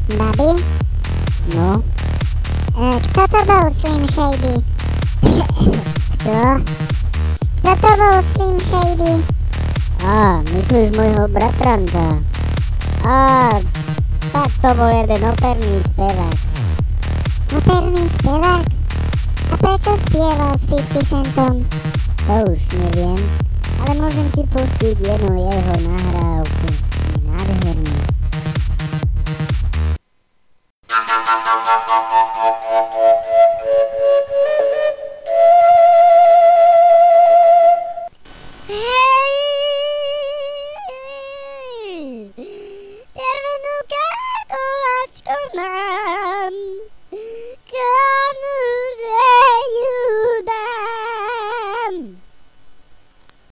Babi? No, Kto to bol Slim Shady? kto? Kto to bol Slim Shady? Myslíš môjho bratranca? Tak to bol jeden operný spevák. Operný spevák? A prečo spieval s 50 Centom? To už neviem, ale môžem ti pustiť jednu jeho nahrávku.